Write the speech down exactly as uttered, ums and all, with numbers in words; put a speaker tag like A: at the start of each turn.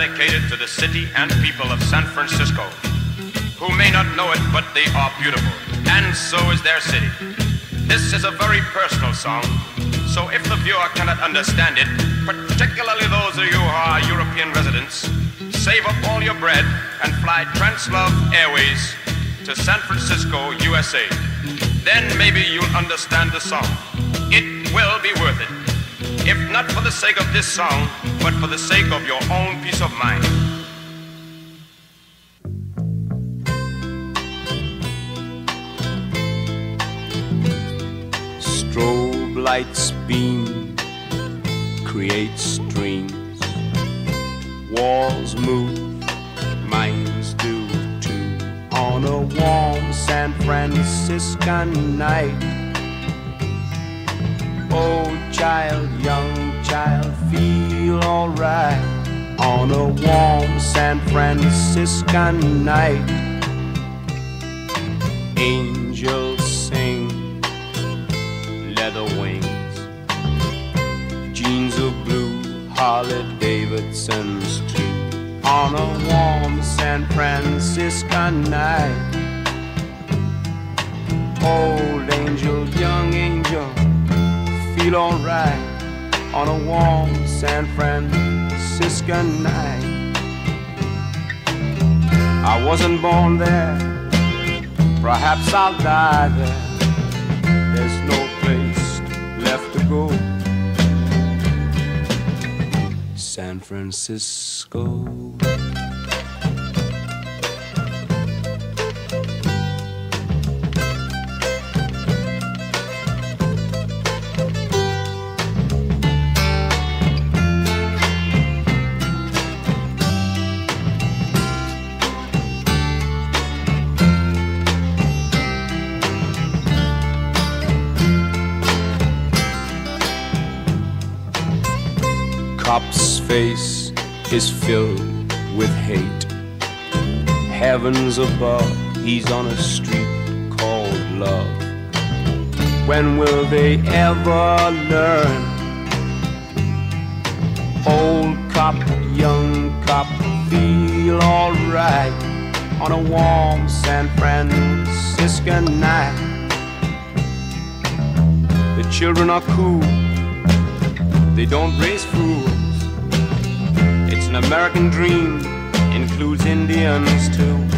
A: dedicated to the city and people of San Francisco, who may not know it, but they are beautiful, and so is their city. This is a very personal song, so if the viewer cannot understand it, particularly those of you who are European residents, save up all your bread and fly Translove Airways to San Francisco, U S A. Then maybe you'll understand the song. It will be worth it. If not for the sake of this song, but for the sake of your own peace of mind.
B: Strobe lights beam, create streams. Walls move, minds do too. On a warm San Franciscan night, old child, young child, feel alright. On a warm San Franciscan night, angels sing, leather wings, jeans of blue, Harley Davidson's too. On a warm San Franciscan night, old angel, young angel, feel alright. On a warm San Franciscan night, I wasn't born there, perhaps I'll die there. There's no place left to go. San Francisco. Cop's face is filled with hate. Heavens above, he's on a street called love. When will they ever learn? Old cop, young cop, feel alright. On a warm San Franciscan night, the children are cool, they don't raise fools. It's an American dream, includes Indians too.